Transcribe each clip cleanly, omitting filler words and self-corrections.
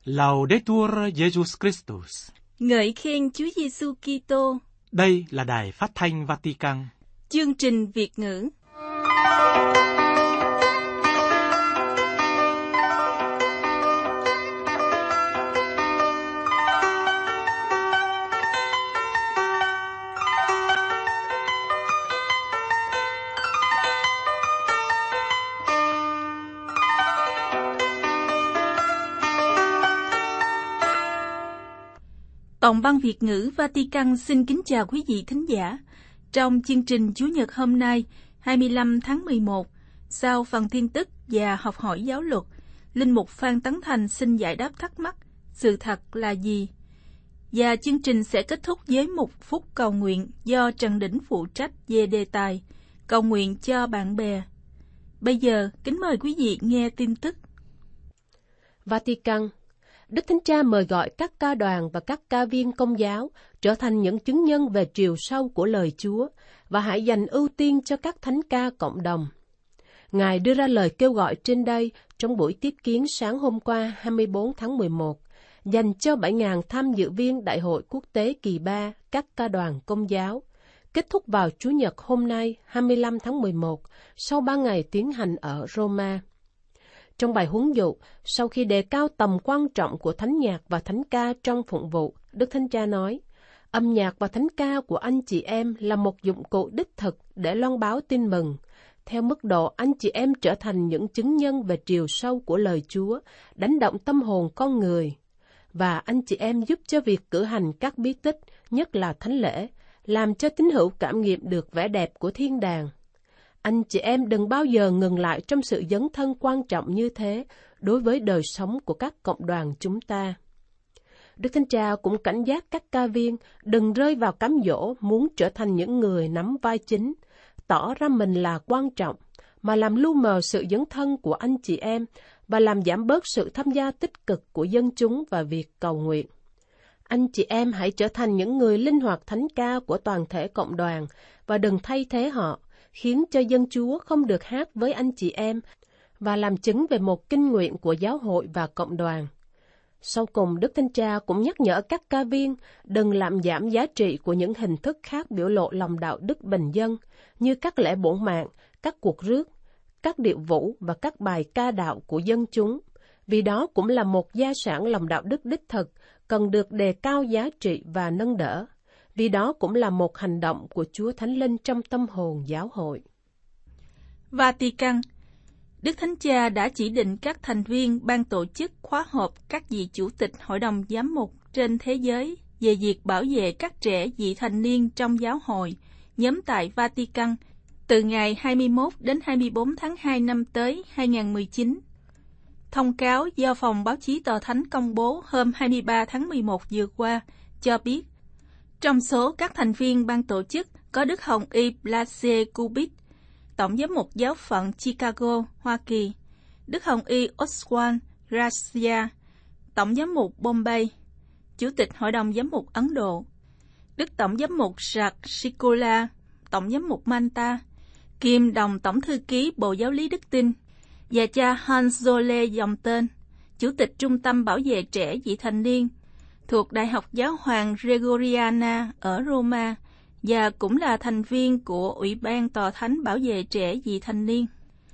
Laudetur Jesus Christus. Ngợi khen Chúa Giêsu Kitô. Đây là Đài Phát thanh Vatican. Chương trình Việt ngữ. Toàn văn Việt ngữ Vatican xin kính chào quý vị thính giả. Trong chương trình Chủ nhật hôm nay, 25 tháng 11, sau phần tin tức và học hỏi giáo luật, Linh mục Phan Tấn Thành xin giải đáp thắc mắc sự thật là gì? Và chương trình sẽ kết thúc với một phút cầu nguyện do Trần Đỉnh phụ trách về đề tài cầu nguyện cho bạn bè. Bây giờ, kính mời quý vị nghe tin tức. Vatican. Đức Thánh Cha mời gọi các ca đoàn và các ca viên Công giáo trở thành những chứng nhân về chiều sâu của lời Chúa và hãy dành ưu tiên cho các thánh ca cộng đồng. Ngài đưa ra lời kêu gọi trên đây trong buổi tiếp kiến sáng hôm qua 24 tháng 11, dành cho 7.000 tham dự viên Đại hội Quốc tế kỳ 3 các ca đoàn Công giáo, kết thúc vào Chủ nhật hôm nay 25 tháng 11 sau 3 ngày tiến hành ở Roma. Trong bài huấn dụ, sau khi đề cao tầm quan trọng của thánh nhạc và thánh ca trong phụng vụ, Đức Thánh Cha nói, âm nhạc và thánh ca của anh chị em là một dụng cụ đích thực để loan báo tin mừng. Theo mức độ anh chị em trở thành những chứng nhân về chiều sâu của lời Chúa, đánh động tâm hồn con người. Và anh chị em giúp cho việc cử hành các bí tích, nhất là thánh lễ, làm cho tín hữu cảm nghiệm được vẻ đẹp của thiên đàng. Anh chị em đừng bao giờ ngừng lại trong sự dấn thân quan trọng như thế đối với đời sống của các cộng đoàn chúng ta. Đức Thánh Cha cũng cảnh giác các ca viên đừng rơi vào cám dỗ muốn trở thành những người nắm vai chính, tỏ ra mình là quan trọng, mà làm lu mờ sự dấn thân của anh chị em và làm giảm bớt sự tham gia tích cực của dân chúng vào việc cầu nguyện. Anh chị em hãy trở thành những người linh hoạt thánh ca của toàn thể cộng đoàn và đừng thay thế họ, khiến cho dân Chúa không được hát với anh chị em và làm chứng về một kinh nguyện của giáo hội và cộng đoàn. Sau cùng, Đức Thánh Cha cũng nhắc nhở các ca viên đừng làm giảm giá trị của những hình thức khác biểu lộ lòng đạo đức bình dân, như các lễ bổn mạng, các cuộc rước, các điệu vũ và các bài ca đạo của dân chúng, vì đó cũng là một gia sản lòng đạo đức đích thực, cần được đề cao giá trị và nâng đỡ. Vì đó cũng là một hành động của Chúa Thánh Linh trong tâm hồn giáo hội. Vatican. Đức Thánh Cha đã chỉ định các thành viên ban tổ chức khóa họp các vị chủ tịch Hội đồng Giám mục trên thế giới về việc bảo vệ các trẻ vị thành niên trong giáo hội, nhóm tại Vatican, từ ngày 21 đến 24 tháng 2 năm tới 2019. Thông cáo do Phòng Báo chí Tòa Thánh công bố hôm 23 tháng 11 vừa qua cho biết, trong số các thành viên ban tổ chức có Đức Hồng Y Blase Kubik, Tổng giám mục giáo phận Chicago, Hoa Kỳ, Đức Hồng Y Oswald Gracia, Tổng giám mục Bombay, Chủ tịch Hội đồng Giám mục Ấn Độ, Đức Tổng giám mục Jacques Sikula, Tổng giám mục Manta, kiêm đồng Tổng thư ký Bộ Giáo lý Đức Tin, và cha Hans Zolle dòng tên, Chủ tịch Trung tâm Bảo vệ trẻ vị thành niên, thuộc Đại học Giáo hoàng Gregoriana ở Roma và cũng là thành viên của Ủy ban Tòa Thánh Bảo vệ trẻ vị thành niên.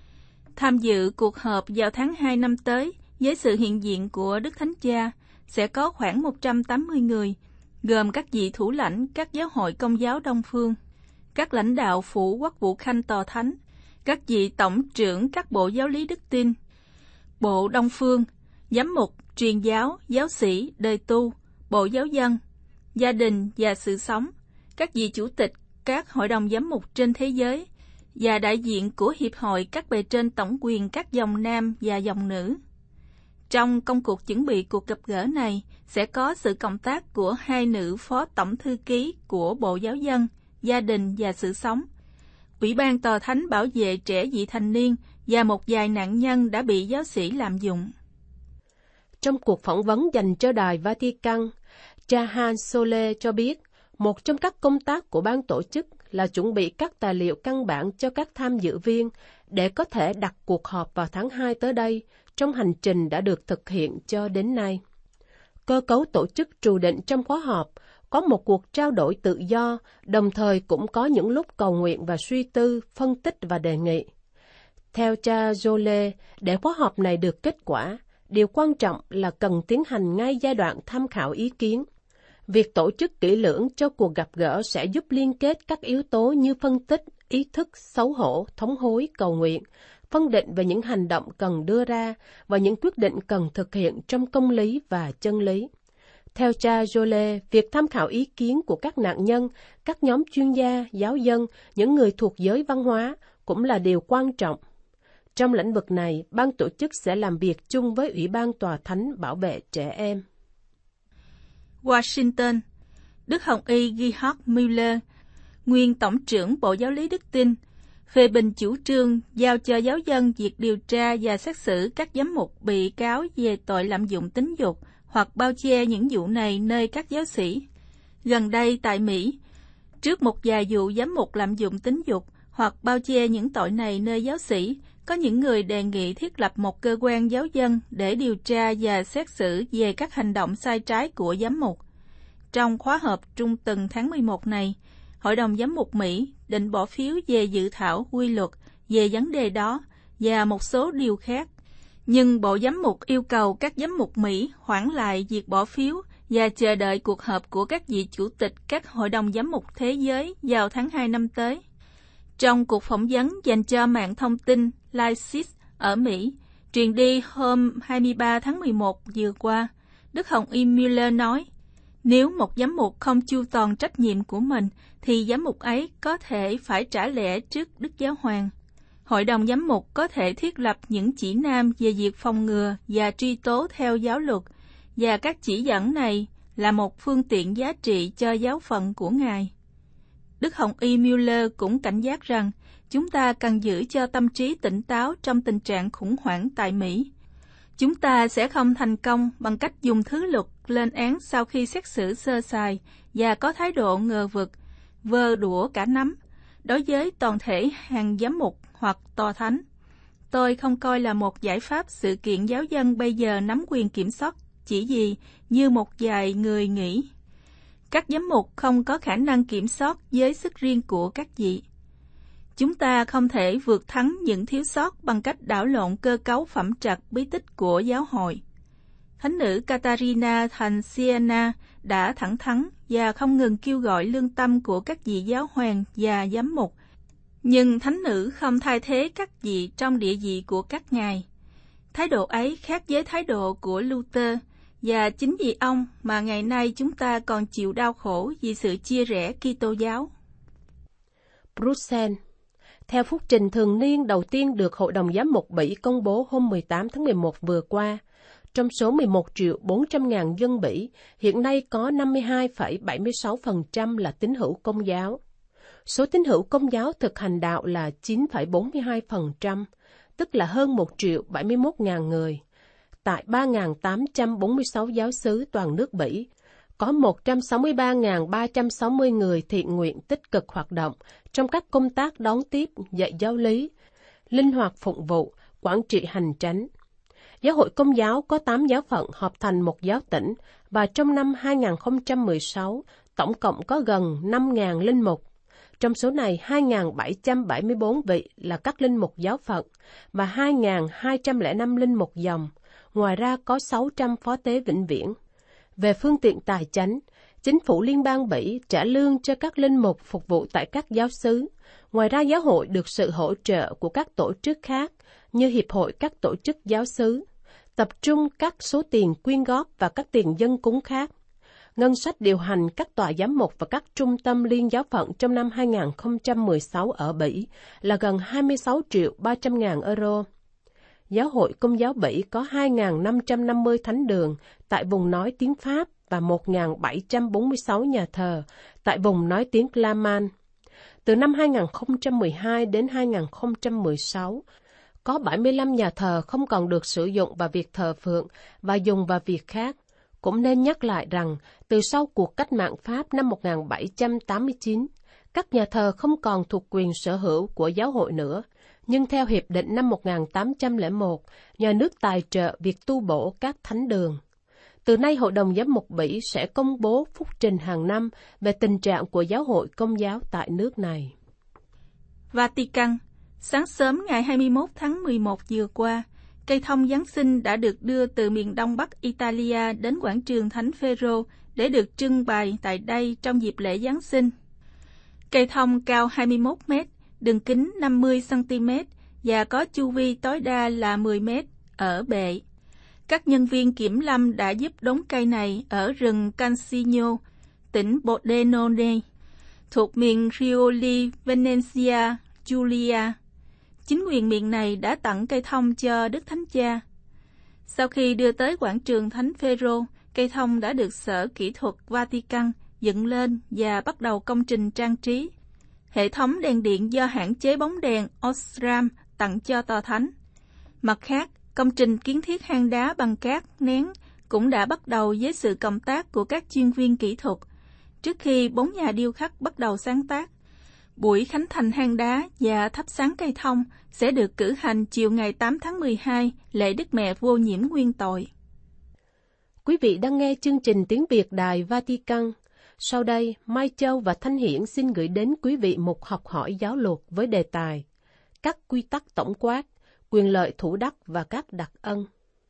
Tham dự cuộc họp vào tháng 2 năm tới với sự hiện diện của Đức Thánh Cha sẽ có khoảng 180 người, gồm các vị thủ lãnh các giáo hội Công giáo Đông Phương, các lãnh đạo phủ quốc vụ khanh Tòa Thánh, các vị tổng trưởng các bộ giáo lý Đức Tin, bộ Đông Phương, giám mục, truyền giáo, giáo sĩ, đời tu, bộ giáo dân, gia đình và sự sống, các vị chủ tịch các hội đồng giám mục trên thế giới và đại diện của Hiệp hội các bề trên tổng quyền các dòng nam và dòng nữ. Trong công cuộc chuẩn bị cuộc gặp gỡ này sẽ có sự cộng tác của 2 nữ phó tổng thư ký của Bộ Giáo dân, Gia đình và Sự sống, Ủy ban Tòa Thánh Bảo vệ trẻ vị thành niên và một vài nạn nhân đã bị giáo sĩ lạm dụng. Trong cuộc phỏng vấn dành cho Đài Vatican, cha Hans Zolle cho biết một trong các công tác của ban tổ chức là chuẩn bị các tài liệu căn bản cho các tham dự viên để có thể đặt cuộc họp vào tháng 2 tới đây trong hành trình đã được thực hiện cho đến nay. cơ cấu tổ chức trù định trong khóa họp, có một cuộc trao đổi tự do, đồng thời cũng có những lúc cầu nguyện và suy tư, phân tích và đề nghị. Theo cha Jolle, để khóa họp này được kết quả, điều quan trọng là cần tiến hành ngay giai đoạn tham khảo ý kiến. Việc tổ chức kỹ lưỡng cho cuộc gặp gỡ sẽ giúp liên kết các yếu tố như phân tích, ý thức, xấu hổ, thống hối, cầu nguyện, phân định về những hành động cần đưa ra và những quyết định cần thực hiện trong công lý và chân lý. Theo cha Jolle, việc tham khảo ý kiến của các nạn nhân, các nhóm chuyên gia, giáo dân, những người thuộc giới văn hóa cũng là điều quan trọng. Trong lĩnh vực này, ban tổ chức sẽ làm việc chung với Ủy ban Tòa Thánh bảo vệ trẻ em. Washington, Đức Hồng Y Georg Müller, nguyên Tổng trưởng Bộ Giáo lý Đức Tin, phê bình chủ trương giao cho giáo dân việc điều tra và xét xử các giám mục bị cáo về tội lạm dụng tính dục hoặc bao che những vụ này nơi các giáo sĩ. Gần đây tại Mỹ, trước một vài vụ giám mục lạm dụng tính dục hoặc bao che những tội này nơi giáo sĩ, có những người đề nghị thiết lập một cơ quan giáo dân để điều tra và xét xử về các hành động sai trái của giám mục. Trong khóa họp trung tuần tháng 11 này, Hội đồng Giám mục Mỹ định bỏ phiếu về dự thảo quy luật về vấn đề đó và một số điều khác. Nhưng Bộ Giám mục yêu cầu các giám mục Mỹ hoãn lại việc bỏ phiếu và chờ đợi cuộc họp của các vị chủ tịch các Hội đồng Giám mục Thế giới vào tháng 2 năm tới. Trong cuộc phỏng vấn dành cho mạng thông tin Lysis ở Mỹ, truyền đi hôm 23 tháng 11 vừa qua, Đức Hồng Y Müller nói, nếu một giám mục không chu toàn trách nhiệm của mình, thì giám mục ấy có thể phải trả lẽ trước Đức Giáo Hoàng. Hội đồng giám mục có thể thiết lập những chỉ nam về việc phòng ngừa và truy tố theo giáo luật, và các chỉ dẫn này là một phương tiện giá trị cho giáo phận của Ngài. Đức Hồng Y Müller cũng cảnh giác rằng chúng ta cần giữ cho tâm trí tỉnh táo trong tình trạng khủng hoảng tại Mỹ. Chúng ta sẽ không thành công bằng cách dùng thứ luật lên án sau khi xét xử sơ sài và có thái độ ngờ vực, vơ đũa cả nắm, đối với toàn thể hàng giám mục hoặc tòa thánh. Tôi không coi là một giải pháp sự kiện giáo dân bây giờ nắm quyền kiểm soát chỉ gì như một vài người nghĩ. Các giám mục không có khả năng kiểm soát với sức riêng của các vị. Chúng ta không thể vượt thắng những thiếu sót bằng cách đảo lộn cơ cấu phẩm trật bí tích của giáo hội. Thánh nữ Catarina thành Siena đã thẳng thắn và không ngừng kêu gọi lương tâm của các vị giáo hoàng và giám mục, nhưng thánh nữ không thay thế các vị trong địa vị của các ngài. Thái độ ấy khác với thái độ của Luther, và chính vì ông mà ngày nay chúng ta còn chịu đau khổ vì sự chia rẽ Kitô giáo. Bruxelles. Theo phúc trình thường niên đầu tiên được Hội đồng Giám mục Bỉ công bố hôm 18 tháng 11 vừa qua, trong số 11.400.000 dân Bỉ, hiện nay có 52,76% là tín hữu Công giáo. Số tín hữu Công giáo thực hành đạo là 9,42%, tức là hơn 1.071.000 người. Tại 3.846 giáo xứ toàn nước Bỉ, có 163.360 người thiện nguyện tích cực hoạt động trong các công tác đón tiếp, dạy giáo lý, linh hoạt phụng vụ, quản trị hành chánh. Giáo hội Công giáo có 8 giáo phận hợp thành một giáo tỉnh, và trong năm 2016, tổng cộng có gần 5.000 linh mục. Trong số này, 2.774 vị là các linh mục giáo phận và 2.205 linh mục dòng. Ngoài ra có 600 phó tế vĩnh viễn. Về phương tiện tài chánh, chính phủ liên bang Bỉ trả lương cho các linh mục phục vụ tại các giáo xứ. Ngoài ra, giáo hội được sự hỗ trợ của các tổ chức khác như Hiệp hội các tổ chức giáo xứ, tập trung các số tiền quyên góp và các tiền dân cúng khác. Ngân sách điều hành các tòa giám mục và các trung tâm liên giáo phận trong năm 2016 ở Bỉ là gần 26.300.000 euro. Giáo hội Công giáo Bỉ có 2.550 thánh đường tại vùng nói tiếng Pháp và 1.746 nhà thờ tại vùng nói tiếng Flamand. Từ năm 2012 đến 2016, có 75 nhà thờ không còn được sử dụng vào việc thờ phượng và dùng vào việc khác. Cũng nên nhắc lại rằng, từ sau cuộc cách mạng Pháp năm 1789, các nhà thờ không còn thuộc quyền sở hữu của giáo hội nữa, nhưng theo Hiệp định năm 1801, nhà nước tài trợ việc tu bổ các thánh đường. Từ nay, Hội đồng Giám mục Bỉ sẽ công bố phúc trình hàng năm về tình trạng của giáo hội Công giáo tại nước này. Vatican. Sáng sớm ngày 21 tháng 11 vừa qua, cây thông Giáng sinh đã được đưa từ miền đông bắc Italia đến quảng trường Thánh Phêrô để được trưng bày tại đây trong dịp lễ Giáng sinh. Cây thông cao 21 mét, đường kính 50 cm và có chu vi tối đa là 10 mét ở bệ. Các nhân viên kiểm lâm đã giúp đốn cây này ở rừng Cancino, tỉnh Pordenone, thuộc miền Friuli Venezia Giulia. Chính quyền miền này đã tặng cây thông cho Đức Thánh Cha. Sau khi đưa tới quảng trường Thánh Phêrô, cây thông đã được Sở Kỹ thuật Vatican dựng lên và bắt đầu công trình trang trí. Hệ thống đèn điện do hãng chế bóng đèn Osram tặng cho tòa thánh. Mặt khác, công trình kiến thiết hang đá bằng cát nén cũng đã bắt đầu với sự cộng tác của các chuyên viên kỹ thuật, trước khi 4 nhà điêu khắc bắt đầu sáng tác. Buổi khánh thành hang đá và thắp sáng cây thông sẽ được cử hành chiều ngày 8 tháng 12, lễ Đức Mẹ Vô Nhiễm Nguyên Tội. Quý vị đang nghe chương trình tiếng Việt Đài Vatican. Sau đây, Mai Châu và Thanh Hiển xin gửi đến quý vị một học hỏi giáo luật với đề tài các quy tắc tổng quát, quyền lợi thủ đắc và các đặc ân.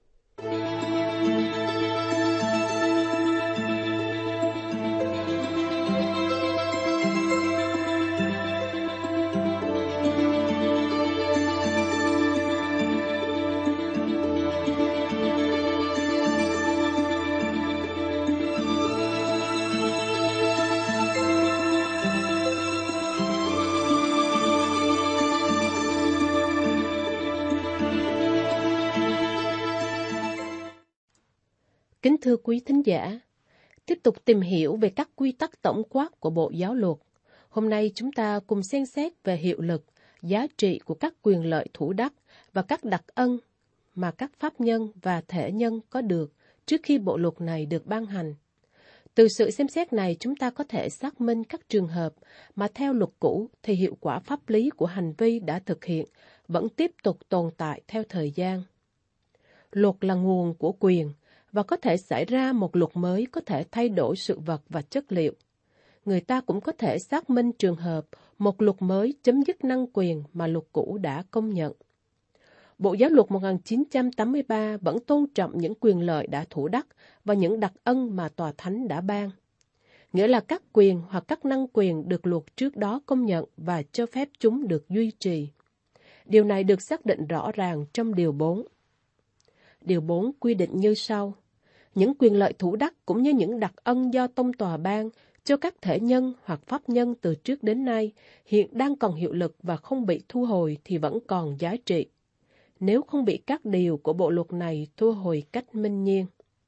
Kính thưa quý thính giả, tiếp tục tìm hiểu về các quy tắc tổng quát của Bộ Giáo luật. Hôm nay chúng ta cùng xem xét về hiệu lực, giá trị của các quyền lợi thủ đắc và các đặc ân mà các pháp nhân và thể nhân có được trước khi bộ luật này được ban hành. Từ sự xem xét này, chúng ta có thể xác minh các trường hợp mà theo luật cũ thì hiệu quả pháp lý của hành vi đã thực hiện vẫn tiếp tục tồn tại theo thời gian. Luật là nguồn của quyền, và có thể xảy ra một luật mới có thể thay đổi sự vật và chất liệu. Người ta cũng có thể xác minh trường hợp một luật mới chấm dứt năng quyền mà luật cũ đã công nhận. Bộ Giáo luật 1983 vẫn tôn trọng những quyền lợi đã thủ đắc và những đặc ân mà Tòa Thánh đã ban. Nghĩa là các quyền hoặc các năng quyền được luật trước đó công nhận và cho phép chúng được duy trì. Điều này được xác định rõ ràng trong Điều 4. Điều 4 quy định như sau. Những quyền lợi thủ đắc cũng như những đặc ân do tông tòa ban cho các thể nhân hoặc pháp nhân từ trước đến nay hiện đang còn hiệu lực và không bị thu hồi thì vẫn còn giá trị, nếu không bị các điều của bộ luật này thu hồi cách minh nhiên.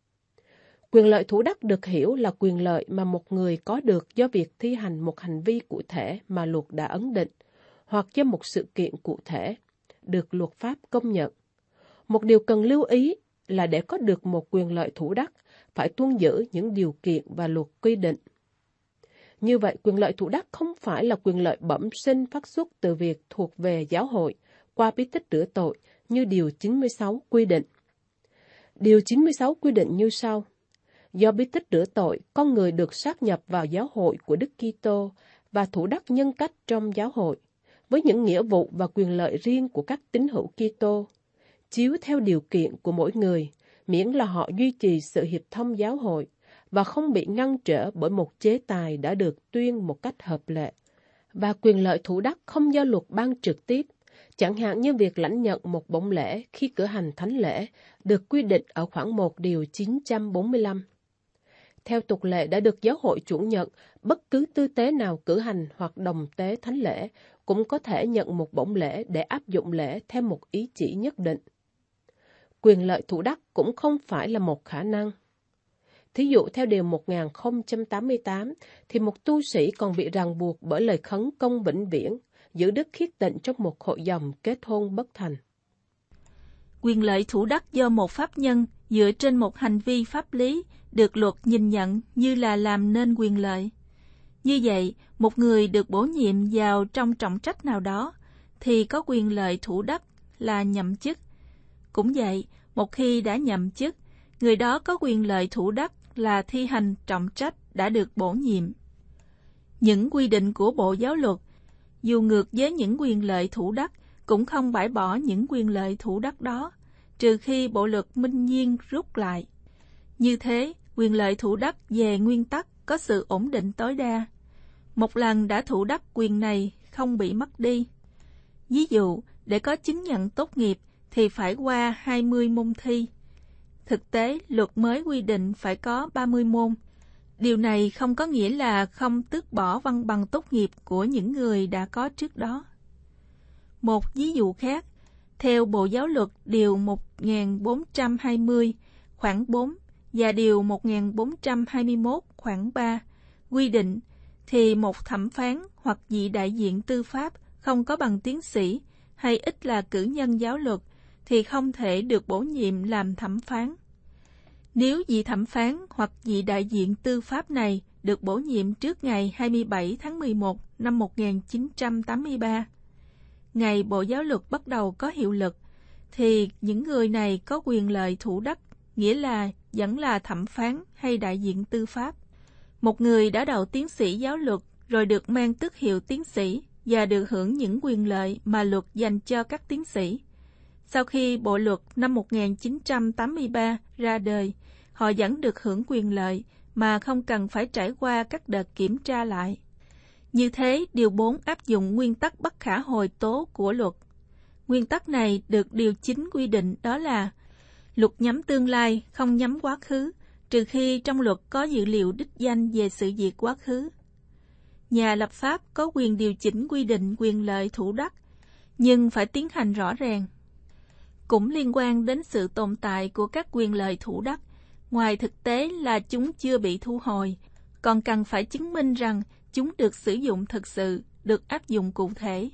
Quyền lợi thủ đắc được hiểu là quyền lợi mà một người có được do việc thi hành một hành vi cụ thể mà luật đã ấn định, hoặc do một sự kiện cụ thể, được luật pháp công nhận. Một điều cần lưu ý là để có được một quyền lợi thủ đắc, phải tuân giữ những điều kiện và luật quy định. Như vậy, quyền lợi thủ đắc không phải là quyền lợi bẩm sinh phát xuất từ việc thuộc về giáo hội qua bí tích rửa tội như Điều 96 quy định. Điều 96 quy định như sau. Do bí tích rửa tội, con người được sáp nhập vào giáo hội của Đức Kitô và thủ đắc nhân cách trong giáo hội, với những nghĩa vụ và quyền lợi riêng của các tín hữu Kitô, chiếu theo điều kiện của mỗi người, miễn là họ duy trì sự hiệp thông giáo hội và không bị ngăn trở bởi một chế tài đã được tuyên một cách hợp lệ. Và quyền lợi thủ đắc không do luật ban trực tiếp, chẳng hạn như việc lãnh nhận một bổng lễ khi cử hành thánh lễ, được quy định ở khoản 1 Điều 945. Theo tục lệ đã được giáo hội chuẩn nhận, bất cứ tư tế nào cử hành hoặc đồng tế thánh lễ cũng có thể nhận một bổng lễ để áp dụng lễ theo một ý chỉ nhất định. Quyền lợi thủ đắc cũng không phải là một khả năng. Thí dụ theo Điều 1088 thì một tu sĩ còn bị ràng buộc bởi lời khấn công vĩnh viễn, giữ đức khiết tịnh trong một hội dòng kết hôn bất thành. Quyền lợi thủ đắc do một pháp nhân dựa trên một hành vi pháp lý được luật nhìn nhận như là làm nên quyền lợi. Như vậy, một người được bổ nhiệm vào trong trọng trách nào đó thì có quyền lợi thủ đắc là nhậm chức. Cũng vậy, một khi đã nhậm chức, người đó có quyền lợi thủ đắc là thi hành trọng trách đã được bổ nhiệm. Những quy định của Bộ Giáo luật, dù ngược với những quyền lợi thủ đắc, cũng không bãi bỏ những quyền lợi thủ đắc đó, trừ khi Bộ luật Minh Nhiên rút lại. Như thế, quyền lợi thủ đắc về nguyên tắc có sự ổn định tối đa. Một lần đã thủ đắc quyền này không bị mất đi. Ví dụ, để có chứng nhận tốt nghiệp thì phải qua 20 môn thi. Thực tế, luật mới quy định phải có 30 môn. Điều này không có nghĩa là không tước bỏ văn bằng tốt nghiệp của những người đã có trước đó. Một ví dụ khác, theo Bộ Giáo luật Điều 1420 khoản 4 và Điều 1421 khoản 3 quy định thì một thẩm phán hoặc vị đại diện tư pháp không có bằng tiến sĩ hay ít là cử nhân giáo luật thì không thể được bổ nhiệm làm thẩm phán. Nếu vị thẩm phán hoặc vị đại diện tư pháp này được bổ nhiệm trước ngày 27 tháng 11 năm 1983, ngày Bộ Giáo luật bắt đầu có hiệu lực, thì những người này có quyền lợi thủ đắc, nghĩa là vẫn là thẩm phán hay đại diện tư pháp. Một người đã đậu tiến sĩ giáo luật rồi được mang tước hiệu tiến sĩ và được hưởng những quyền lợi mà luật dành cho các tiến sĩ. Sau khi Bộ luật năm 1983 ra đời, họ vẫn được hưởng quyền lợi mà không cần phải trải qua các đợt kiểm tra lại. Như thế, Điều 4 áp dụng nguyên tắc bất khả hồi tố của luật. Nguyên tắc này được Điều 9 quy định, đó là luật nhắm tương lai, không nhắm quá khứ, trừ khi trong luật có dữ liệu đích danh về sự việc quá khứ. Nhà lập pháp có quyền điều chỉnh quy định quyền lợi thủ đắc, nhưng phải tiến hành rõ ràng. Cũng liên quan đến sự tồn tại của các quyền lợi thủ đắc, ngoài thực tế là chúng chưa bị thu hồi, còn cần phải chứng minh rằng chúng được sử dụng thực sự, được áp dụng cụ thể.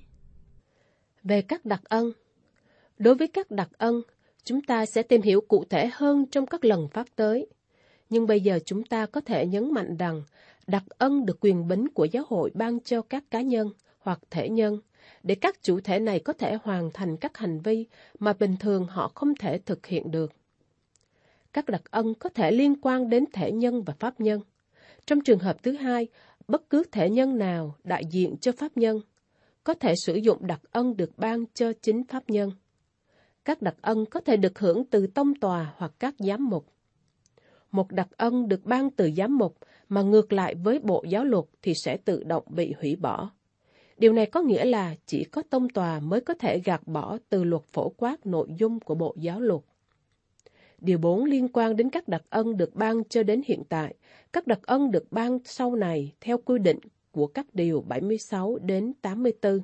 Về các đặc ân. Đối với các đặc ân, chúng ta sẽ tìm hiểu cụ thể hơn trong các lần phát tới. Nhưng bây giờ chúng ta có thể nhấn mạnh rằng đặc ân được quyền bính của giáo hội ban cho các cá nhân hoặc thể nhân, để các chủ thể này có thể hoàn thành các hành vi mà bình thường họ không thể thực hiện được. Các đặc ân có thể liên quan đến thể nhân và pháp nhân. Trong trường hợp thứ hai, bất cứ thể nhân nào đại diện cho pháp nhân có thể sử dụng đặc ân được ban cho chính pháp nhân. Các đặc ân có thể được hưởng từ tông tòa hoặc các giám mục. Một đặc ân được ban từ giám mục mà ngược lại với Bộ Giáo luật thì sẽ tự động bị hủy bỏ. Điều này có nghĩa là chỉ có tông tòa mới có thể gạt bỏ từ luật phổ quát nội dung của Bộ Giáo luật. Điều 4 liên quan đến các đặc ân được ban cho đến hiện tại. Các đặc ân được ban sau này theo quy định của các điều 76 đến 84.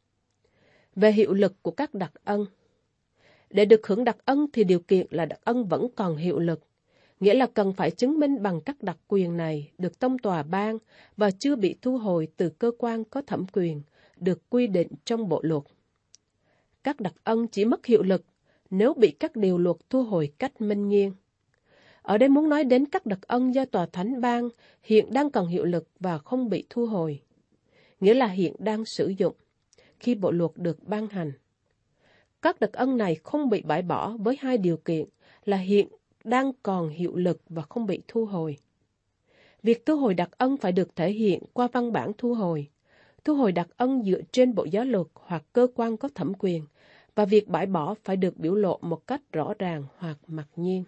Về hiệu lực của các đặc ân. Để được hưởng đặc ân thì điều kiện là đặc ân vẫn còn hiệu lực, nghĩa là cần phải chứng minh bằng các đặc quyền này được tông tòa ban và chưa bị thu hồi từ cơ quan có thẩm quyền, được quy định trong bộ luật. Các đặc ân chỉ mất hiệu lực nếu bị các điều luật thu hồi cách minh nghiêng. Ở đây muốn nói đến các đặc ân do tòa thánh ban hiện đang còn hiệu lực và không bị thu hồi, nghĩa là hiện đang sử dụng khi bộ luật được ban hành. Các đặc ân này không bị bãi bỏ với hai điều kiện là hiện đang còn hiệu lực và không bị thu hồi. Việc thu hồi đặc ân phải được thể hiện qua văn bản thu hồi. Thu hồi đặc ân dựa trên Bộ Giáo luật hoặc cơ quan có thẩm quyền, và việc bãi bỏ phải được biểu lộ một cách rõ ràng hoặc mặc nhiên.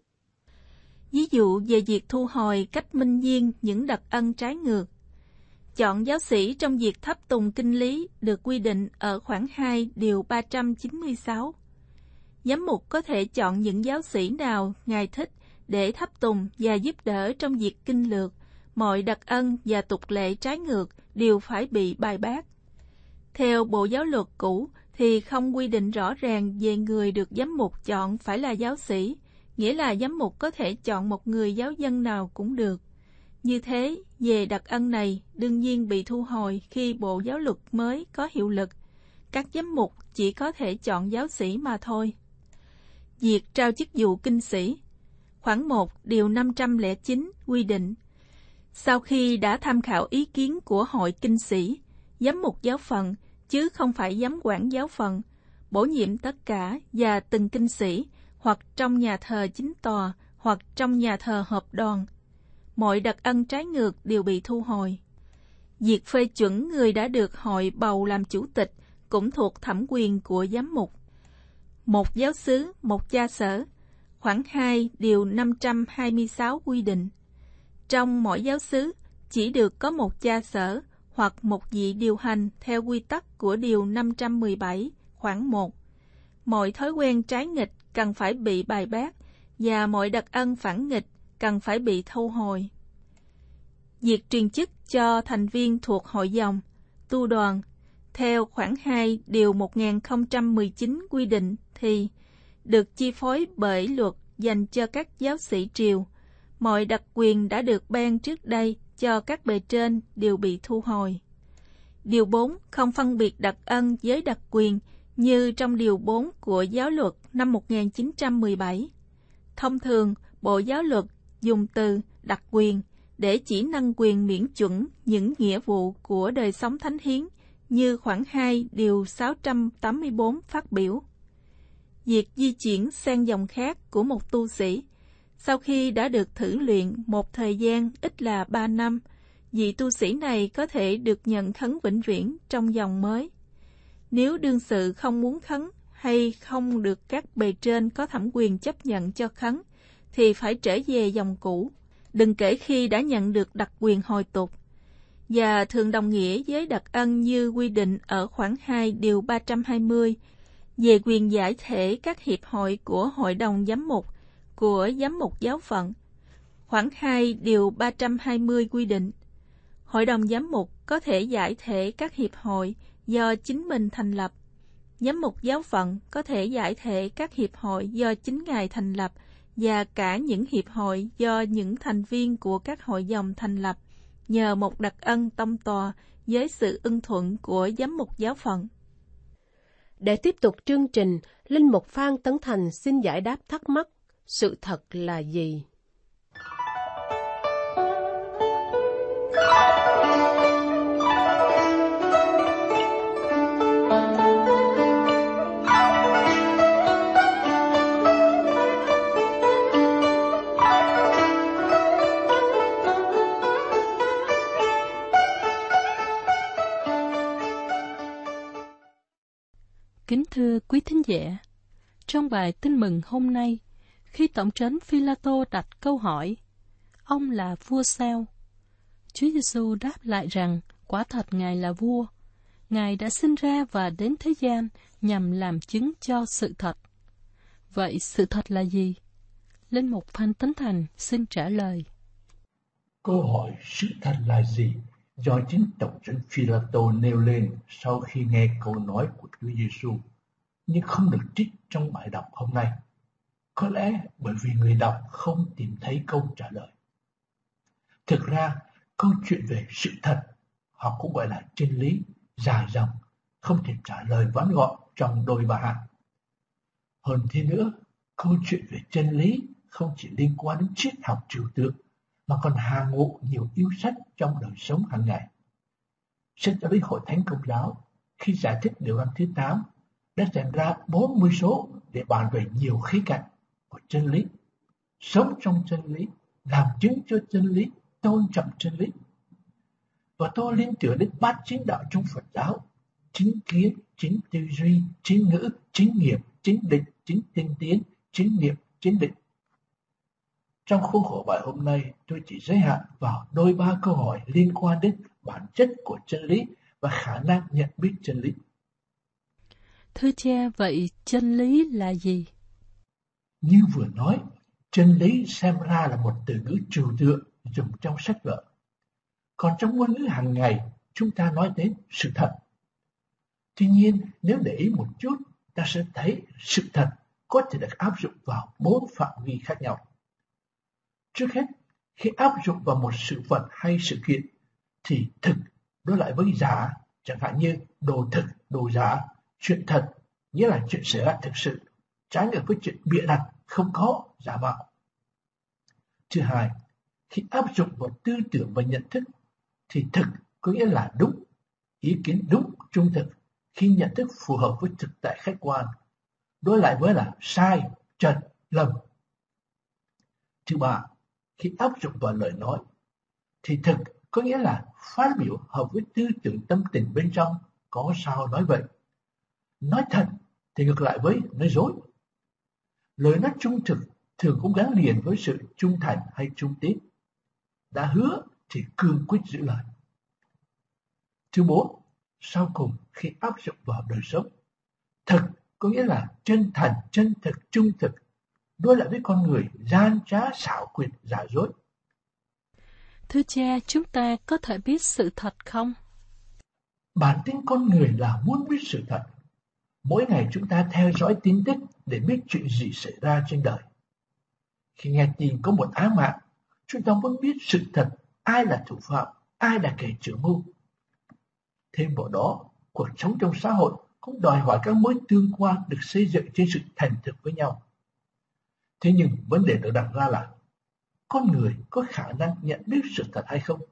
Ví dụ về việc thu hồi cách minh nhiên những đặc ân trái ngược. Chọn giáo sĩ trong việc thắp tùng kinh lý được quy định ở khoản 2 điều 396. Giám mục có thể chọn những giáo sĩ nào Ngài thích để thắp tùng và giúp đỡ trong việc kinh lược. Mọi đặc ân và tục lệ trái ngược đều phải bị bài bác. Theo Bộ Giáo luật cũ thì không quy định rõ ràng về người được giám mục chọn phải là giáo sĩ, nghĩa là giám mục có thể chọn một người giáo dân nào cũng được. Như thế, về đặc ân này đương nhiên bị thu hồi khi Bộ Giáo luật mới có hiệu lực. Các giám mục chỉ có thể chọn giáo sĩ mà thôi. Việc trao chức vụ kinh sĩ. Khoản 1 điều 509 quy định, sau khi đã tham khảo ý kiến của hội kinh sĩ, giám mục giáo phận, chứ không phải giám quản giáo phận, bổ nhiệm tất cả và từng kinh sĩ, hoặc trong nhà thờ chính tòa, hoặc trong nhà thờ họp đoàn. Mọi đặc ân trái ngược đều bị thu hồi. Việc phê chuẩn người đã được hội bầu làm chủ tịch cũng thuộc thẩm quyền của giám mục. Một giáo xứ, một cha sở, khoảng 2 điều 526 quy định. Trong mỗi giáo xứ chỉ được có một cha sở hoặc một vị điều hành theo quy tắc của điều 517 khoản 1. Mọi thói quen trái nghịch cần phải bị bài bác và mọi đặc ân phản nghịch cần phải bị thu hồi. Việc truyền chức cho thành viên thuộc hội dòng, tu đoàn, theo khoản 2 điều 1019 quy định thì được chi phối bởi luật dành cho các giáo sĩ triều. Mọi đặc quyền đã được ban trước đây cho các bề trên đều bị thu hồi. Điều 4 không phân biệt đặc ân với đặc quyền như trong điều 4 của giáo luật năm 1917. Thông thường, Bộ Giáo luật dùng từ đặc quyền để chỉ nâng quyền miễn chuẩn những nghĩa vụ của đời sống thánh hiến như khoản 2 điều 684 phát biểu. Việc di chuyển sang dòng khác của một tu sĩ sau khi đã được thử luyện một thời gian ít là 3 năm, vị tu sĩ này có thể được nhận khấn vĩnh viễn trong dòng mới. Nếu đương sự không muốn khấn hay không được các bề trên có thẩm quyền chấp nhận cho khấn, thì phải trở về dòng cũ, đừng kể khi đã nhận được đặc quyền hồi tục, và thường đồng nghĩa với đặc ân như quy định ở khoản 2 điều 320 về quyền giải thể các hiệp hội của Hội đồng Giám mục, của Giám mục giáo phận. Khoản 2 điều 320 quy định, Hội đồng Giám mục có thể giải thể các hiệp hội do chính mình thành lập. Giám mục giáo phận có thể giải thể các hiệp hội do chính Ngài thành lập và cả những hiệp hội do những thành viên của các hội dòng thành lập, nhờ một đặc ân tông tòa với sự ưng thuận của giám mục giáo phận. Để tiếp tục chương trình, Linh mục Phan Tấn Thành xin giải đáp thắc mắc: sự thật là gì? Kính thưa quý thính giả, trong bài tin mừng hôm nay, khi Tổng trấn Phi-la-tô đặt câu hỏi, ông là vua sao? Chúa Giêsu đáp lại rằng, quả thật Ngài là vua. Ngài đã sinh ra và đến thế gian nhằm làm chứng cho sự thật. Vậy sự thật là gì? Linh mục Phan Tấn Thành xin trả lời. Câu hỏi sự thật là gì do chính Tổng trấn Phi-la-tô nêu lên sau khi nghe câu nói của Chúa Giêsu, nhưng không được trích trong bài đọc hôm nay. Có lẽ bởi vì người đọc không tìm thấy câu trả lời. Thực ra, câu chuyện về sự thật, hoặc cũng gọi là chân lý, dài dòng, không thể trả lời vắn gọn trong đôi ba hàng. Hơn thế nữa, câu chuyện về chân lý không chỉ liên quan đến triết học trừu tượng, mà còn hàm ngụ nhiều yêu sách trong đời sống hàng ngày. Sách Giáo lý Hội Thánh Công giáo khi giải thích điều răn thứ 8 đã dành ra 40 số để bàn về nhiều khía cạnh của chân lý, sống trong chân lý, làm chứng cho chân lý, tôn trọng chân lý. Và tôi liên tưởng đến bát chính đạo trong Phật giáo: chính kiến, chính tư duy, chính ngữ, chính nghiệp, chính định, chính tinh tiến, chính niệm, chính định. Trong khuôn khổ bài hôm nay, tôi chỉ giới hạn vào đôi ba câu hỏi liên quan đến bản chất của chân lý và khả năng nhận biết chân lý. Thưa cha, vậy chân lý là gì? Như vừa nói, chân lý xem ra là một từ ngữ trừu tượng dùng trong sách vở. Còn trong ngôn ngữ hàng ngày, chúng ta nói đến sự thật. Tuy nhiên, nếu để ý một chút, ta sẽ thấy sự thật có thể được áp dụng vào 4 phạm vi khác nhau. Trước hết, khi áp dụng vào một sự vật hay sự kiện, thì thực đối lại với giả, chẳng hạn như đồ thực, đồ giả, chuyện thật, nghĩa là chuyện xảy ra thực sự, trái ngược với chuyện bịa đặt, không có, giả mạo. Thứ hai, khi áp dụng vào tư tưởng và nhận thức, thì thực có nghĩa là đúng, ý kiến đúng, trung thực, khi nhận thức phù hợp với thực tại khách quan, đối lại với là sai, trật, lầm. Thứ ba, khi áp dụng vào lời nói, thì thực có nghĩa là phát biểu hợp với tư tưởng tâm tình bên trong, có sao nói vậy. Nói thật thì ngược lại với nói dối. Lời nói trung thực thường cũng gắn liền với sự trung thành hay trung tín. Đã hứa thì cương quyết giữ lời. Thứ bốn, sau cùng khi áp dụng vào đời sống, thực có nghĩa là chân thành, chân thực, trung thực, đối lại với con người gian trá, xảo quyệt, giả dối. Thưa cha, chúng ta có thể biết sự thật không? Bản tính con người là muốn biết sự thật. Mỗi ngày chúng ta theo dõi tin tức để biết chuyện gì xảy ra trên đời. Khi nghe tin có một án mạng, chúng ta muốn biết sự thật, ai là thủ phạm, ai là kẻ chủ mưu. Thêm vào đó, cuộc sống trong xã hội cũng đòi hỏi các mối tương quan được xây dựng trên sự thành thực với nhau. Thế nhưng vấn đề được đặt ra là, con người có khả năng nhận biết sự thật hay không?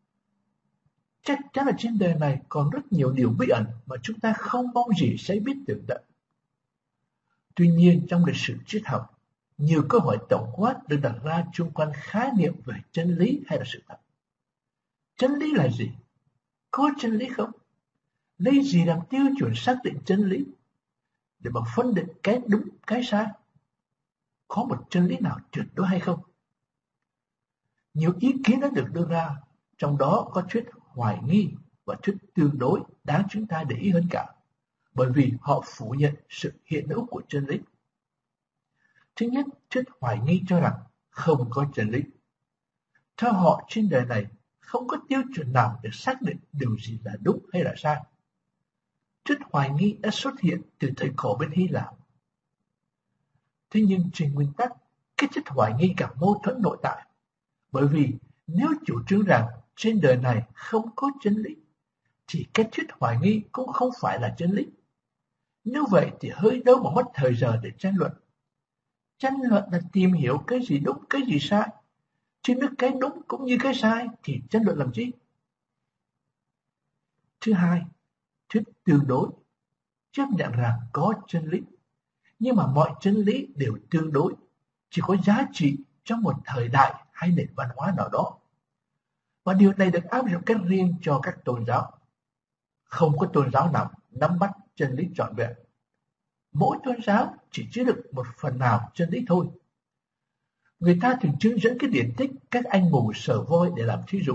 Chắc chắn là trên đời này còn rất nhiều điều bí ẩn mà chúng ta không mong gì sẽ biết tường tận. Tuy nhiên, trong lịch sử triết học, nhiều câu hỏi tổng quát được đặt ra xung quanh khái niệm về chân lý hay là sự thật. Chân lý là gì? Có chân lý không? Lấy gì làm tiêu chuẩn xác định chân lý? Để mà phân định cái đúng, cái sai? Có một chân lý nào tuyệt đối hay không? Nhiều ý kiến đã được đưa ra, trong đó có thuyết hoài nghi và thuyết tương đối đáng chúng ta để ý hơn cả, bởi vì họ phủ nhận sự hiện hữu của chân lý. Thứ nhất, thuyết hoài nghi cho rằng không có chân lý. Theo họ, trên đời này không có tiêu chuẩn nào để xác định điều gì là đúng hay là sai. Thuyết hoài nghi đã xuất hiện từ thời cổ bên Hy Lạp. Thế nhưng trên nguyên tắc, cái thuyết hoài nghi gặp mâu thuẫn nội tại, bởi vì nếu chủ trương rằng trên đời này không có chân lý, thì cái thuyết hoài nghi cũng không phải là chân lý. Nếu vậy thì hơi đâu mà mất thời giờ để tranh luận. Tranh luận là tìm hiểu cái gì đúng, cái gì sai. Chứ nếu cái đúng cũng như cái sai thì tranh luận làm chi? Thứ hai, thuyết tương đối, chấp nhận rằng có chân lý, nhưng mà mọi chân lý đều tương đối, chỉ có giá trị trong một thời đại hay nền văn hóa nào đó. Và điều này được áp dụng cách riêng cho các tôn giáo. Không có tôn giáo nào nắm bắt chân lý trọn vẹn. Mỗi tôn giáo chỉ chứa được một phần nào chân lý thôi. Người ta thường trưng dẫn cái điển tích các anh mù sờ voi để làm thí dụ.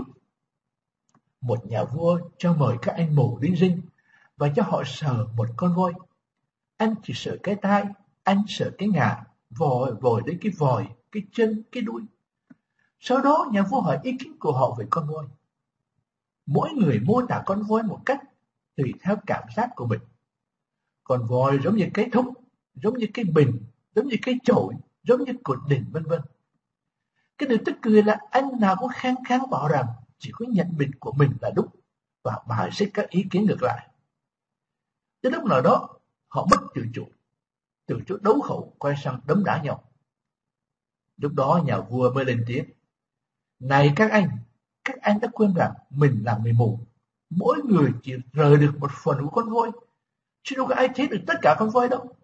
Một nhà vua cho mời các anh mù đến dinh và cho họ sờ một con voi. Anh chỉ sờ cái tai, anh sờ cái ngà, vòi đến cái vòi, cái chân, cái đuôi. Sau đó nhà vua hỏi ý kiến của họ về con voi. Mỗi người mô tả con voi một cách tùy theo cảm giác của mình. Con voi giống như cái thúng, giống như cái bình, giống như cái chổi, giống như cột đỉnh, vân vân. Cái điều tức cười là anh nào cũng khăng khăng bảo rằng chỉ có nhận định của mình là đúng và bài xích các ý kiến ngược lại. Đến lúc nào đó, họ mất tự chủ, từ chỗ đấu khẩu quay sang đấm đá nhau. Lúc đó nhà vua mới lên tiếng. Này các anh đã quên rằng mình là người mù. Mỗi người chỉ rời được một phần của con voi, chứ đâu có ai thấy được tất cả con voi đâu.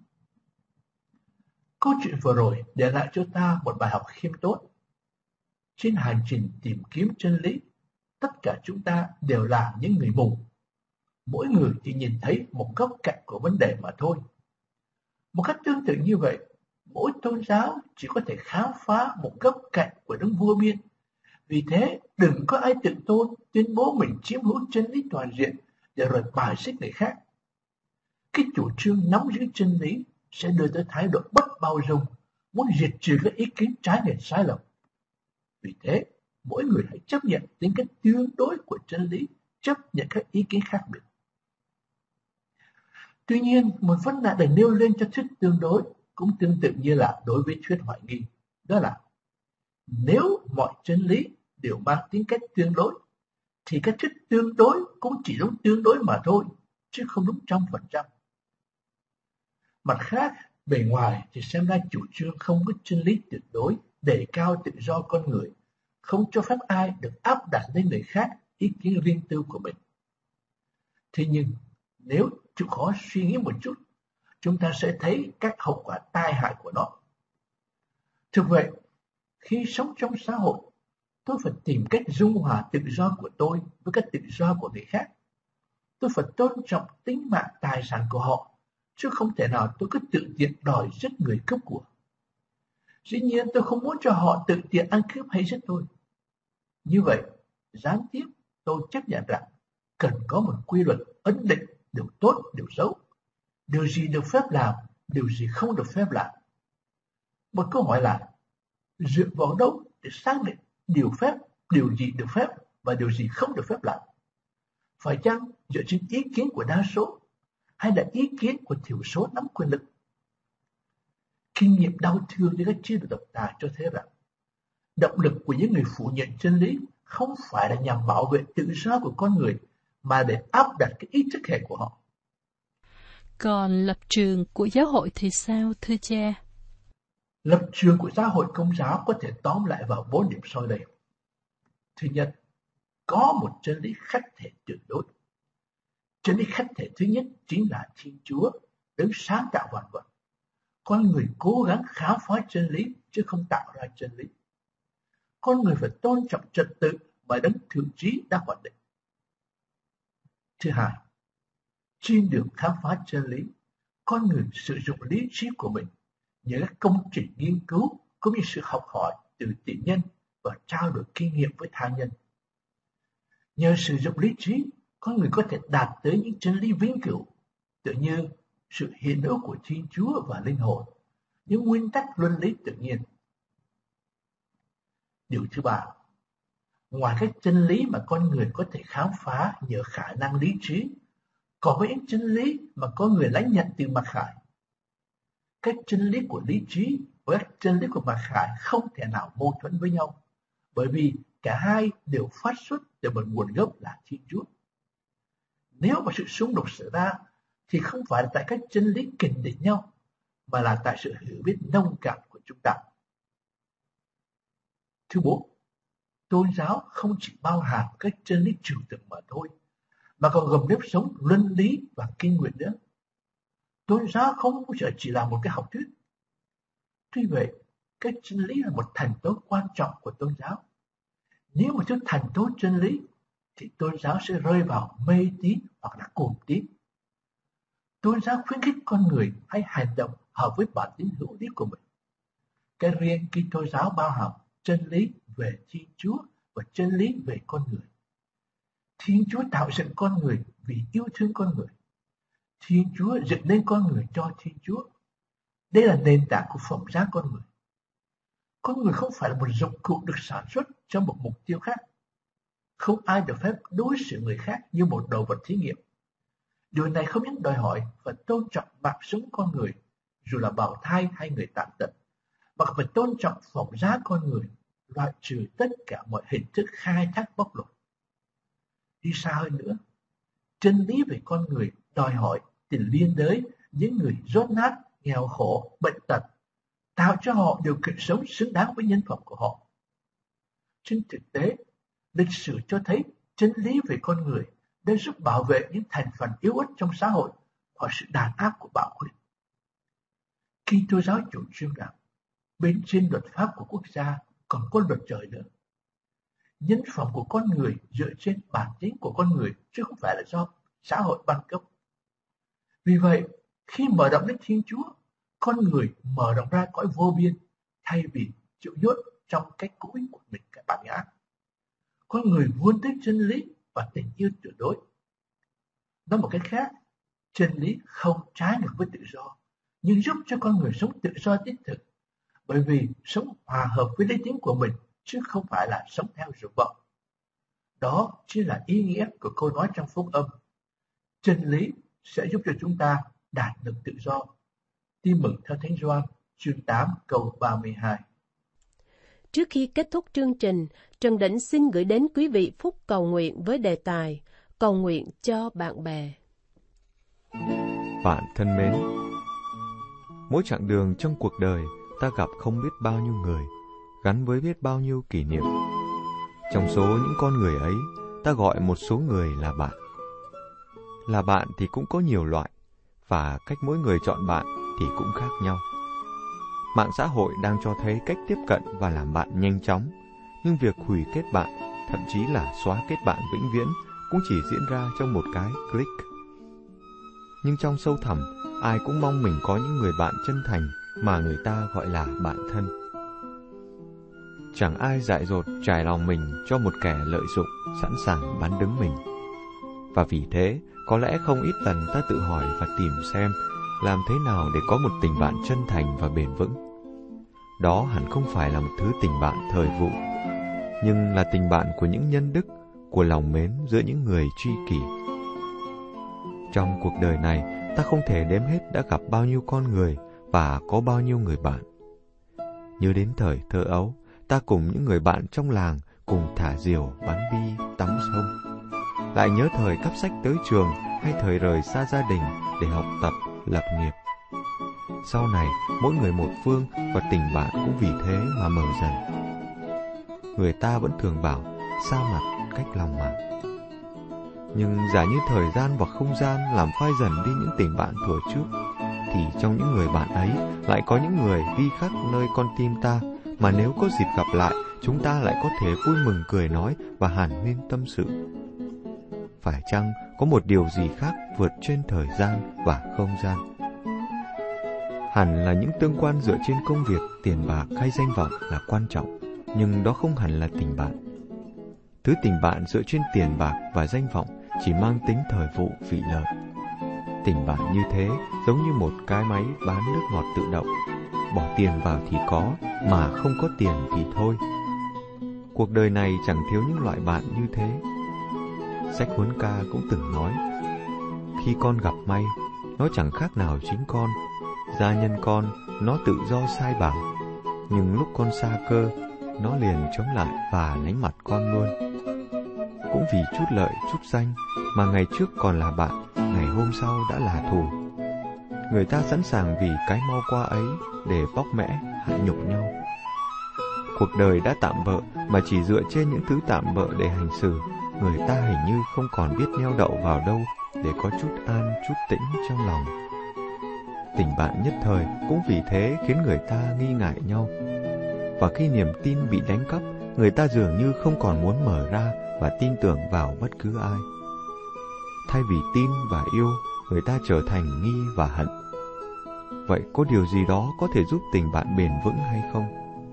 Câu chuyện vừa rồi để lại cho ta một bài học khiêm tốn. Trên hành trình tìm kiếm chân lý, tất cả chúng ta đều là những người mù. Mỗi người chỉ nhìn thấy một góc cạnh của vấn đề mà thôi. Một cách tương tự như vậy, mỗi tôn giáo chỉ có thể khám phá một góc cạnh của đấng vô biên. Vì thế, đừng có ai tự tôn tuyên bố mình chiếm hữu chân lý toàn diện để rồi bài xích người khác. Cái chủ trương nắm giữ chân lý sẽ đưa tới thái độ bất bao dung, muốn diệt trừ các ý kiến trái nghịch sai lầm. Vì thế, mỗi người hãy chấp nhận tính cách tương đối của chân lý, chấp nhận các ý kiến khác biệt. Tuy nhiên, một vấn nạn được nêu lên cho thuyết tương đối cũng tương tự như là đối với thuyết hoài nghi. Đó là, nếu mọi chân lý đều mang tính cách tương đối, thì cái thuyết tương đối cũng chỉ đúng tương đối mà thôi, chứ không đúng 100%. Mặt khác, bề ngoài thì xem ra chủ trương không có chân lý tuyệt đối, đề cao tự do con người, không cho phép ai được áp đặt lên người khác ý kiến riêng tư của mình. Thế nhưng, nếu chịu khó suy nghĩ một chút, chúng ta sẽ thấy các hậu quả tai hại của nó. Thực vậy, Khi sống trong xã hội, tôi phải tìm cách dung hòa tự do của tôi với các tự do của người khác. Tôi phải tôn trọng tính mạng tài sản của họ, chứ không thể nào tôi cứ tự tiện đòi giết người cướp của. Dĩ nhiên tôi không muốn cho họ tự tiện ăn cướp hay giết tôi. Như vậy, gián tiếp tôi chấp nhận rằng cần có một quy luật ấn định điều tốt, điều xấu, điều gì được phép làm, điều gì không được phép làm. Một câu hỏi là dựa vào đâu để xác định điều gì được phép và điều gì không được phép làm? Phải chăng dựa trên ý kiến của đa số hay là ý kiến của thiểu số nắm quyền lực? Kinh nghiệm đau thương với các chế độ độc tài cho thấy rằng động lực của những người phủ nhận chân lý không phải là nhằm bảo vệ tự do của con người, mà để áp đặt cái ý thức hệ của họ. Còn lập trường của giáo hội thì sao, thưa cha? Lập trường của giáo hội Công giáo có thể tóm lại vào 4 điểm sau đây. Thứ nhất, có một chân lý khách thể tuyệt đối. Chân lý khách thể thứ nhất chính là Thiên Chúa, đấng sáng tạo vạn vật. Con người cố gắng khám phá chân lý chứ không tạo ra chân lý. Con người phải tôn trọng trật tự mà đấng thượng trí đã hoạch định. Thứ hai, trên đường khám phá chân lý, con người sử dụng lý trí của mình nhờ các công trình nghiên cứu cũng như sự học hỏi từ tự nhân và trao đổi kinh nghiệm với tha nhân. Nhờ sử dụng lý trí, con người có thể đạt tới những chân lý vĩnh cửu, tự như sự hiện hữu của Thiên Chúa và linh hồn, những nguyên tắc luân lý tự nhiên. Điều thứ ba, ngoài các chân lý mà con người có thể khám phá nhờ khả năng lý trí, còn có những chân lý mà con người lãnh nhận từ mặc khải. Các chân lý của lý trí và các chân lý của mặc khải không thể nào mâu thuẫn với nhau, bởi vì cả hai đều phát xuất từ một nguồn gốc là Thiên Chúa. Nếu mà sự xung đột xảy ra thì không phải là tại các chân lý kình địch nhau, mà là tại sự hiểu biết nông cạn của chúng ta. Thứ 4, tôn giáo không chỉ bao hàm các chân lý trừu tượng mà thôi, mà còn gồm nếp sống luân lý và kinh nguyện nữa. Tôn giáo không chỉ là một cái học thuyết. Tuy vậy, các chân lý là một thành tố quan trọng của tôn giáo. Nếu mà thiếu thành tố chân lý, thì tôn giáo sẽ rơi vào mê tín hoặc là cuồng tín. Tôn giáo khuyến khích con người hãy hành động hợp với bản tính hữu lý của mình. Cái riêng Kitô giáo bao hàm chân lý về Thiên Chúa và chân lý về con người. Thiên Chúa tạo dựng con người vì yêu thương con người. Thiên Chúa dựng nên con người cho Thiên Chúa. Đây là nền tảng của phẩm giá con người. Con người không phải là một dụng cụ được sản xuất cho một mục tiêu khác. Không ai được phép đối xử người khác như một đồ vật thí nghiệm. Điều này không những đòi hỏi phải tôn trọng mạng sống con người, dù là bào thai hay người tàn tật, mà phải tôn trọng phẩm giá con người, loại trừ tất cả mọi hình thức khai thác bóc lột. Đi xa hơn nữa, chân lý về con người đòi hỏi tình liên đới những người dốt nát, nghèo khổ, bệnh tật, tạo cho họ điều kiện sống xứng đáng với nhân phẩm của họ. Trên thực tế, lịch sử cho thấy chân lý về con người đã giúp bảo vệ những thành phần yếu ớt trong xã hội khỏi sự đàn áp của bạo quyền. Kitô giáo chủ trương rằng bên trên luật pháp của quốc gia còn có luật trời nữa. Nhân phẩm của con người dựa trên bản tính của con người chứ không phải là do xã hội ban cấp. Vì vậy, khi mở rộng đến Thiên Chúa, con người mở rộng ra cõi vô biên thay vì chịu nhốt trong cái cũi của mình cái bản ngã. Con người vươn tới chân lý và tình yêu tuyệt đối. Nói một cách khác, chân lý không trái ngược với tự do, nhưng giúp cho con người sống tự do đích thực, bởi vì sống hòa hợp với lý tính của mình chứ không phải là sống theo dục vọng. Đó chính là ý nghĩa của câu nói trong Phúc Âm. Chân lý sẽ giúp cho chúng ta đạt được tự do. Tin mừng theo Thánh Gioan, chương 8, câu 32. Trước khi kết thúc chương trình, Trần Đỉnh xin gửi đến quý vị phúc cầu nguyện với đề tài Cầu nguyện cho bạn bè. Bạn thân mến, mỗi chặng đường trong cuộc đời ta gặp không biết bao nhiêu người, gắn với biết bao nhiêu kỷ niệm. Trong số những con người ấy, ta gọi một số người là bạn. Là bạn thì cũng có nhiều loại, và cách mỗi người chọn bạn thì cũng khác nhau. mạng xã hội đang cho thấy cách tiếp cận và làm bạn nhanh chóng, nhưng việc hủy kết bạn, thậm chí là xóa kết bạn vĩnh viễn cũng chỉ diễn ra trong một cái click. Nhưng trong sâu thẳm, ai cũng mong mình có những người bạn chân thành mà người ta gọi là bạn thân. Chẳng ai dại dột trải lòng mình cho một kẻ lợi dụng, sẵn sàng bán đứng mình. Và vì thế, có lẽ không ít lần ta tự hỏi và tìm xem làm thế nào để có một tình bạn chân thành và bền vững. Đó hẳn không phải là một thứ tình bạn thời vụ, nhưng là tình bạn của những nhân đức, của lòng mến giữa những người tri kỷ. Trong cuộc đời này, ta không thể đếm hết đã gặp bao nhiêu con người và có bao nhiêu người bạn. Nhớ đến thời thơ ấu, ta cùng những người bạn trong làng cùng thả diều, bắn bi, tắm sông. Lại nhớ thời cắp sách tới trường hay thời rời xa gia đình để học tập, lập nghiệp. Sau này, mỗi người một phương và tình bạn cũng vì thế mà mờ dần. Người ta vẫn thường bảo, xa mặt cách lòng mà. Nhưng giả như thời gian và không gian làm phai dần đi những tình bạn thuở trước, thì trong những người bạn ấy lại có những người ghi khắc nơi con tim ta, mà nếu có dịp gặp lại, chúng ta lại có thể vui mừng cười nói và hàn huyên tâm sự. Phải chăng có một điều gì khác vượt trên thời gian và không gian? Hẳn là những tương quan dựa trên công việc, tiền bạc hay danh vọng là quan trọng, nhưng đó không hẳn là tình bạn. Thứ tình bạn dựa trên tiền bạc và danh vọng chỉ mang tính thời vụ, vị lợi. Tình bạn như thế giống như một cái máy bán nước ngọt tự động, bỏ tiền vào thì có, mà không có tiền thì thôi. Cuộc đời này chẳng thiếu những loại bạn như thế. Sách Huấn Ca cũng từng nói, khi con gặp may, nó chẳng khác nào chính con. Gia nhân con, nó tự do sai bảo, nhưng lúc con xa cơ, nó liền chống lại và lánh mặt con luôn. Cũng vì chút lợi, chút danh mà ngày trước còn là bạn, ngày hôm sau đã là thù. Người ta sẵn sàng vì cái mau qua ấy để bóc mẽ, hại nhục nhau. Cuộc đời đã tạm bợ mà chỉ dựa trên những thứ tạm bợ để hành xử, người ta hình như không còn biết neo đậu vào đâu để có chút an, chút tĩnh trong lòng. Tình bạn nhất thời cũng vì thế khiến người ta nghi ngại nhau. Và khi niềm tin bị đánh cắp, người ta dường như không còn muốn mở ra và tin tưởng vào bất cứ ai. Thay vì tin và yêu, người ta trở thành nghi và hận. Vậy có điều gì đó có thể giúp tình bạn bền vững hay không?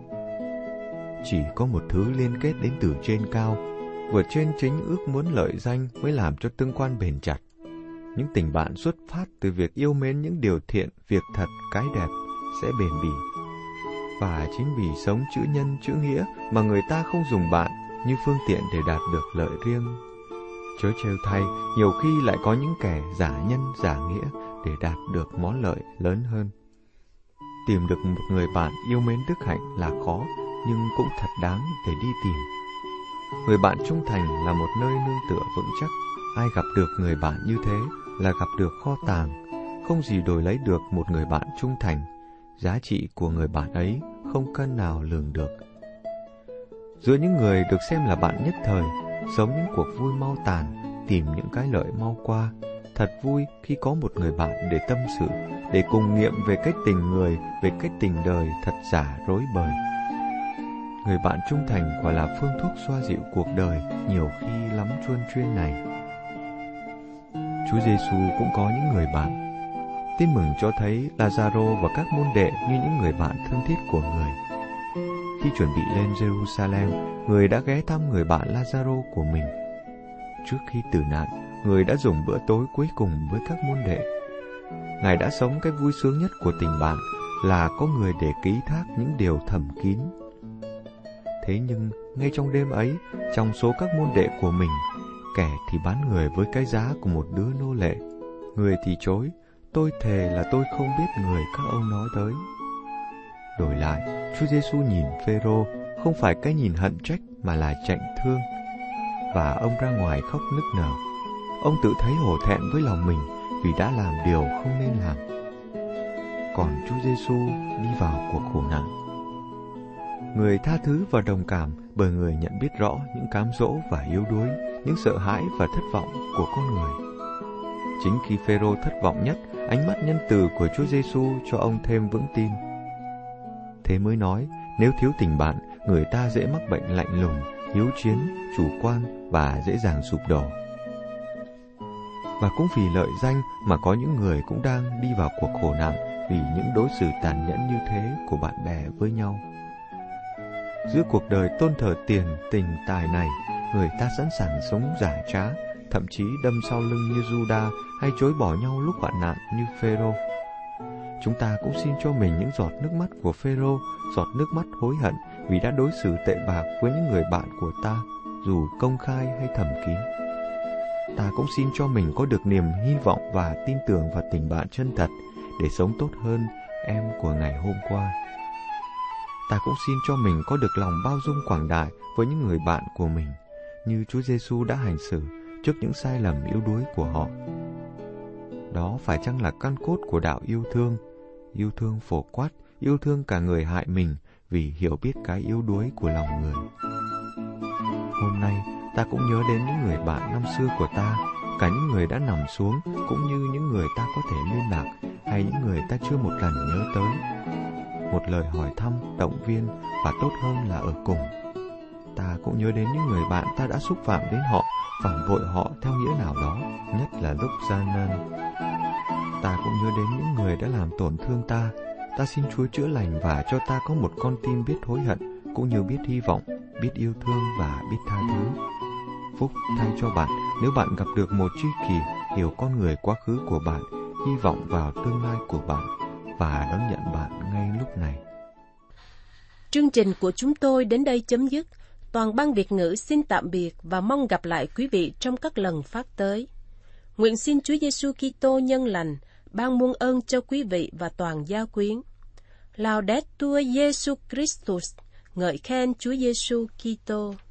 Chỉ có một thứ liên kết đến từ trên cao, vượt trên chính ước muốn lợi danh mới làm cho tương quan bền chặt. Những tình bạn xuất phát từ việc yêu mến những điều thiện, việc thật, cái đẹp sẽ bền bỉ. Và chính vì sống chữ nhân, chữ nghĩa mà người ta không dùng bạn như phương tiện để đạt được lợi riêng. Chớ trêu thay, nhiều khi lại có những kẻ giả nhân, giả nghĩa để đạt được món lợi lớn hơn. Tìm được một người bạn yêu mến đức hạnh là khó, nhưng cũng thật đáng để đi tìm. Người bạn trung thành là một nơi nương tựa vững chắc. Ai gặp được người bạn như thế là gặp được kho tàng, không gì đổi lấy được một người bạn trung thành. Giá trị của người bạn ấy không cân nào lường được. Giữa những người được xem là bạn nhất thời, sống những cuộc vui mau tàn, tìm những cái lợi mau qua, thật vui khi có một người bạn để tâm sự, để cùng nghiệm về cách tình người, về cách tình đời thật giả rối bời. Người bạn trung thành quả là phương thuốc xoa dịu cuộc đời nhiều khi lắm chuôn chuyên này. Chúa Giêsu cũng có những người bạn. Tin mừng cho thấy Lazaro và các môn đệ như những người bạn thân thiết của người. Khi chuẩn bị lên Jerusalem, người đã ghé thăm người bạn Lazaro của mình. Trước khi tử nạn, người đã dùng bữa tối cuối cùng với các môn đệ. Ngài đã sống cái vui sướng nhất của tình bạn là có người để ký thác những điều thầm kín. Thế nhưng, ngay trong đêm ấy, trong số các môn đệ của mình, kẻ thì bán người với cái giá của một đứa nô lệ, người thì chối, tôi thề là tôi không biết người các ông nói tới. Đổi lại, Chúa Giêsu nhìn Phêrô không phải cái nhìn hận trách mà là chạnh thương, và ông ra ngoài khóc nức nở. Ông tự thấy hổ thẹn với lòng mình vì đã làm điều không nên làm. Còn Chúa Giêsu đi vào cuộc khổ nạn. Người tha thứ và đồng cảm bởi người nhận biết rõ những cám dỗ và yếu đuối, những sợ hãi và thất vọng của con người. Chính khi Phêrô thất vọng nhất, ánh mắt nhân từ của Chúa Giêsu cho ông thêm vững tin. Thế mới nói, nếu thiếu tình bạn, người ta dễ mắc bệnh lạnh lùng, hiếu chiến, chủ quan và dễ dàng sụp đổ. Và cũng vì lợi danh mà có những người cũng đang đi vào cuộc khổ nạn vì những đối xử tàn nhẫn như thế của bạn bè với nhau. Giữa cuộc đời tôn thờ tiền, tình, tài này, người ta sẵn sàng sống giả trá, thậm chí đâm sau lưng như Juda hay chối bỏ nhau lúc hoạn nạn như Phêrô. Chúng ta cũng xin cho mình những giọt nước mắt của Phêrô, giọt nước mắt hối hận vì đã đối xử tệ bạc với những người bạn của ta, dù công khai hay thầm kín. Ta cũng xin cho mình có được niềm hy vọng và tin tưởng vào tình bạn chân thật để sống tốt hơn em của ngày hôm qua. Ta cũng xin cho mình có được lòng bao dung quảng đại với những người bạn của mình, như Chúa Giêsu đã hành xử trước những sai lầm yếu đuối của họ. Đó phải chăng là căn cốt của đạo yêu thương phổ quát, yêu thương cả người hại mình vì hiểu biết cái yếu đuối của lòng người. Hôm nay, ta cũng nhớ đến những người bạn năm xưa của ta, cả những người đã nằm xuống cũng như những người ta có thể liên lạc hay những người ta chưa một lần nhớ tới. Một lời hỏi thăm, động viên và tốt hơn là ở cùng. Ta cũng nhớ đến những người bạn ta đã xúc phạm đến họ, phản bội họ theo nghĩa nào đó, nhất là lúc gian nan. Ta cũng nhớ đến những người đã làm tổn thương ta. Ta xin Chúa chữa lành và cho ta có một con tim biết hối hận, cũng như biết hy vọng, biết yêu thương và biết tha thứ. Phúc thay cho bạn nếu bạn gặp được một tri kỷ hiểu con người quá khứ của bạn, hy vọng vào tương lai của bạn và đón nhận bạn ngay lúc này. Chương trình của chúng tôi đến đây chấm dứt. Toàn ban Việt ngữ xin tạm biệt và mong gặp lại quý vị trong các lần phát tới. Nguyện xin Chúa Giêsu Kitô nhân lành ban muôn ơn cho quý vị và toàn gia quyến. Laudetur Jesus Christus, ngợi khen Chúa Giêsu Kitô.